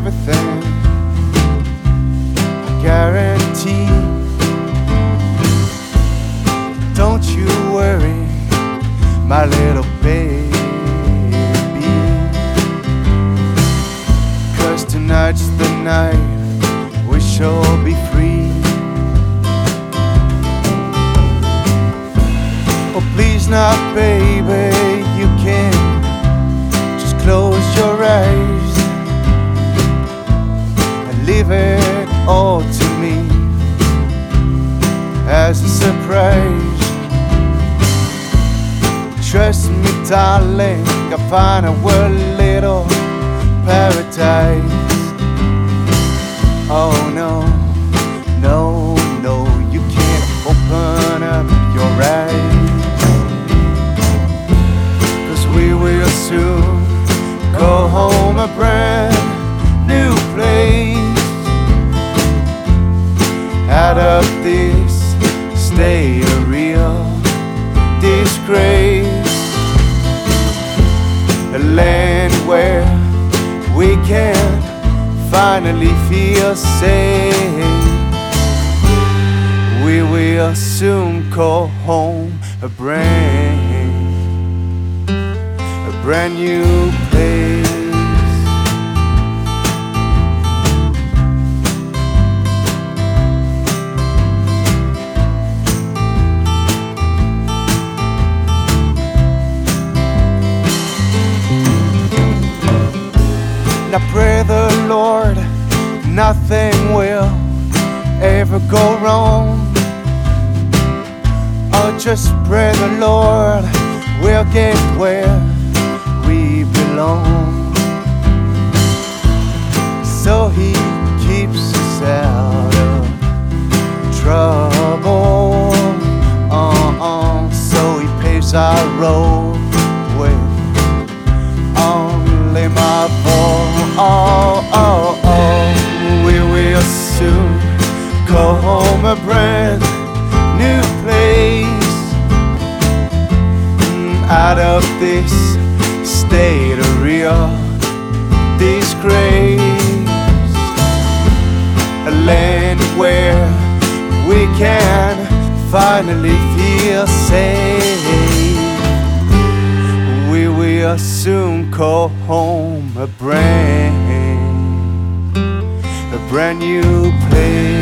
everything, I guarantee. Don't you worry, my little baby, 'cause tonight's the night we shall be free. Oh please now baby, you can just close your eyes and leave it all to me as a surprise. Trust me darling, I'll find our little paradise. Oh no, no, no, you can't open up your eyes, 'cause we will soon go home, a brand new place, out of this state of real disgrace. A land where we can finally feel safe. We will soon call home a brand new place. I pray the Lord nothing will ever go wrong. I'll just pray the Lord we'll get where we belong, so He keeps us out of trouble. So He paves our road with only my voice. We will soon go home, a brand new place, out of this state of real disgrace. A land where we can finally feel safe. We will soon call home a brand new place.